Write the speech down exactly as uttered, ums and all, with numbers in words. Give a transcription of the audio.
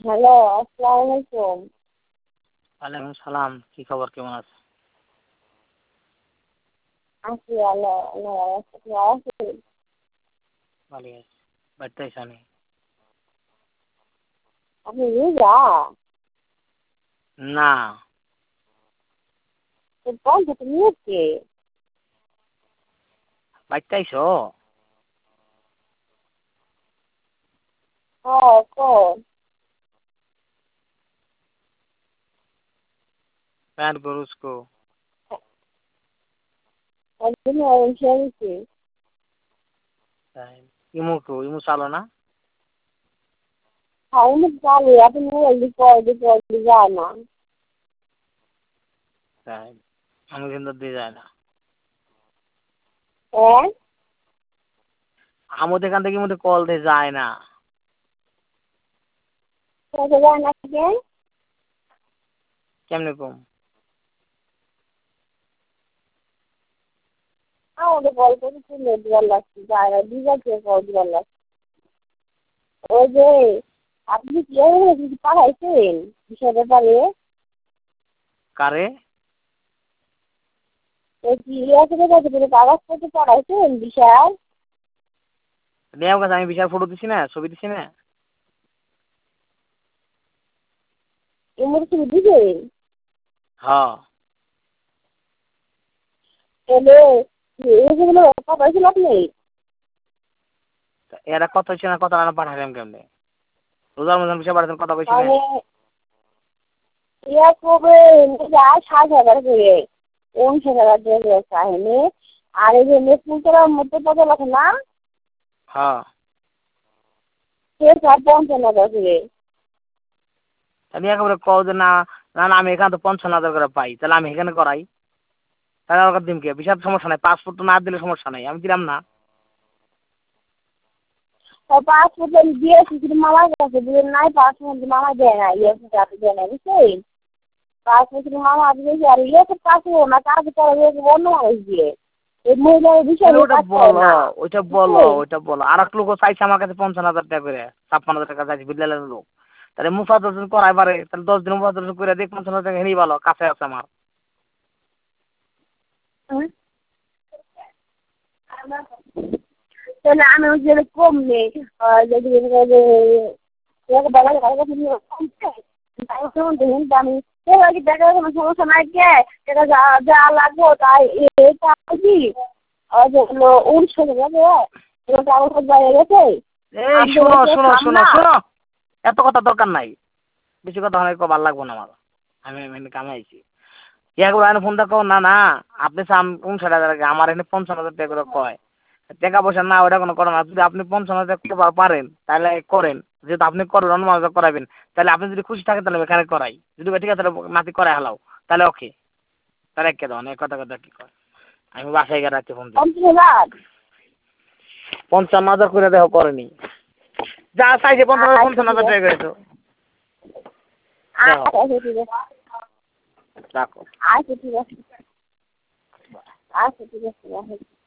Hello, আসসালামু আলাইকুম। ওয়ালাইকুম সালাম। কি খবর, কেমন আছো? আছি ভালো, আল্লাহ ভালো আছেন? ভালোই আছি। বাড়িতে আইসা নি? আপনি রোজা? না। তো বন্ধ তো নিয়েছে। বাড়িতে আইসো? হ্যাঁ, কন। প্যান্ট গরুস কো? একদিন এসে গেছি। তাই ইমু কো? ইমু চালো না? আমি জানি আপনি মোবাইল দিয়ে পরে দিয়ে পরে দিয়ে যায় না। তাই আমি কিন্তু দিয়ে যায় না। হ্যাঁ? আমাদের এখান থেকে মধ্যে কল দিয়ে যায় না। কোথায় যায় না কেন? কেমনে কম? আমাদের কল করে তুলে দেওয়ার লাগছে, যায় না, দিদাকে কল দেওয়ার লাগছে। ওই যে আপনি কি কিছু পাঠাইছেন বিষয় ব্যাপারে? কারে? ওই কি ইয়ে থেকে কাছে করে কাগজপত্র পাঠাইছেন বিশাল? নেও কাছে আমি বিশাল ফটো দিছি না, ছবি দিছি না। এমন কিছু দিবেন? হ্যাঁ। তাহলে এগুলো পাঠাইছেন আপনি? এরা কত হচ্ছে না, কত না পাঠালাম কেমনে? রোজার মতন বিষয় পাঠাতেন, কথা কইছি না। মানে ইয়া করবে যা সাত হাজার করে উনষাট হাজার টাকা চাইনি। আর এই যে মেসপুলতলার মধ্যে পথে লাগে না, হ্যাঁ। সে চার পঞ্চান্ন হাজার করে। আমি একেবারে কও যে না, না না আমি এখানে তো পঞ্চান্ন হাজার করে পাই, তাহলে আমি এখানে করাই। তাহলে আমার দিন কে বিশাল সমস্যা নাই, পাসপোর্ট না দিলে সমস্যা নাই, আমি দিলাম না। পাসপোর্ট দিয়েছি কিন্তু মামার কাছে দিলেন নাই, পাসপোর্ট মামা দেয় না, ইয়ে কাছে দেয় না, বুঝছেন? পাসপোর্ট মামা দিয়েছি, আর ইয়ে তো পাসপোর্ট না, কাজ করে অন্য মানুষ দিয়ে এই মহিলার বিষয় নিয়ে ওটা কাজ করে বলো, না, ওইটা বলো, বুঝছেন? ওইটা বলো। আর এক লোক চাইছে আমার কাছে পঞ্চান্ন হাজার টাকা করে, ছাপ্পান্ন হাজার টাকা চাইছে বিদ্যালয়ের লোক। তাহলে মুফাদর্শন করাই পারে, তাহলে দশ দিন মুফাদর্শন করে দেখ, পঞ্চান্ন হাজার টাকা হেরেই ভালো, কাছে আছে আমার। তাহলে আমি ওই যে কম নেই যদি আমি এবার দেখার কোনো সমস্যা নাই কে এটা যা যা লাগবো তাই এটা কি উঠছে কাগজ বাইরে গেছে এই শোনো শোনো শোনো শোনো, এত কথা দরকার নাই, বেশি কথা অনেক ভালো লাগবো না আমার। আমি এমনি কামে আইছি। ইয়াগুলো এনে ফোন দেখো না না, আপনি উনষাট হাজার টাকা, আমার এনে পঞ্চান্ন হাজার টাকা করে কয়। টাকা পয়সা না ওটা কোনো কথা না, যদি আপনি পঞ্চান্ন হাজার টাকা পারেন তাহলে করেন, যেহেতু আপনি করেন অন্য মানুষ করাবেন, তাহলে আপনি যদি খুশি থাকেন তাহলে এখানে করাই, যদি ঠিক আছে তাহলে নাতি করাই হালাও, তাহলে ওকে, তাহলে একে দেন এক কথা কথা কি কয়। আমি বাসায় গিয়ে রাখতে ফোন দিই। পঞ্চান্ন হাজার করে দেওয়া করেনি, যা চাইছে পঞ্চান্ন হাজার পঞ্চান্ন হাজার টাকা করে তো রাখো। আচ্ছা ঠিক আছে, আচ্ছা ঠিক আছে।